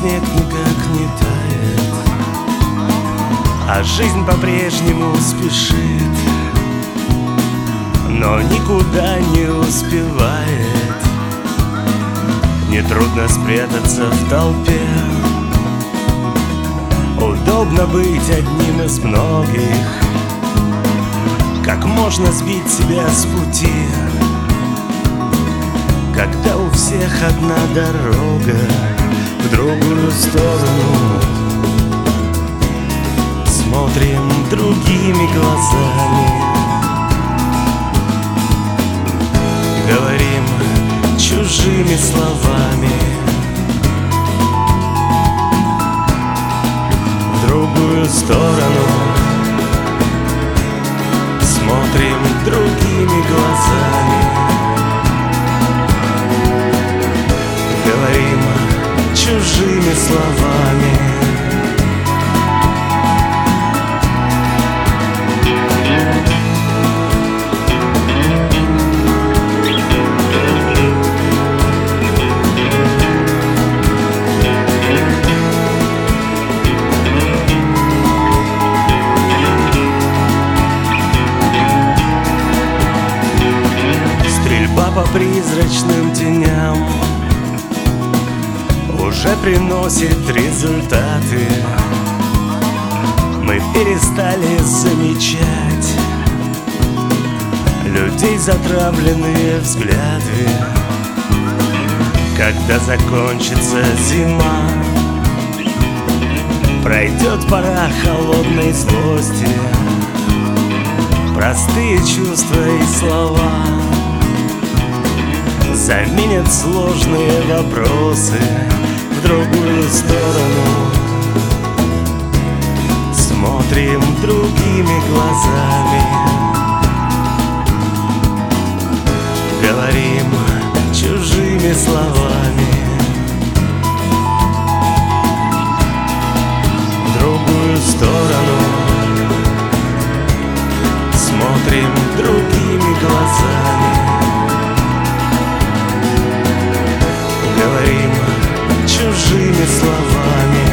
снег никак не тает, а жизнь по-прежнему спешит, но никуда не успевает. Нетрудно спрятаться в толпе, удобно быть одним из многих. Как можно сбить себя с пути, когда у всех одна дорога в другую сторону? Смотрим другими глазами, говорим чужими словами. В другую сторону смотрим другими глазами, говорим чужими словами. По призрачным теням уже приносит результаты. Мы перестали замечать людей затравленные взгляды. Когда закончится зима, пройдет пора холодной злости. Простые чувства и слова заменят сложные вопросы. В другую сторону смотрим другими глазами, говорим чужими словами. В другую сторону смотрим другими глазами, говорим чужими словами.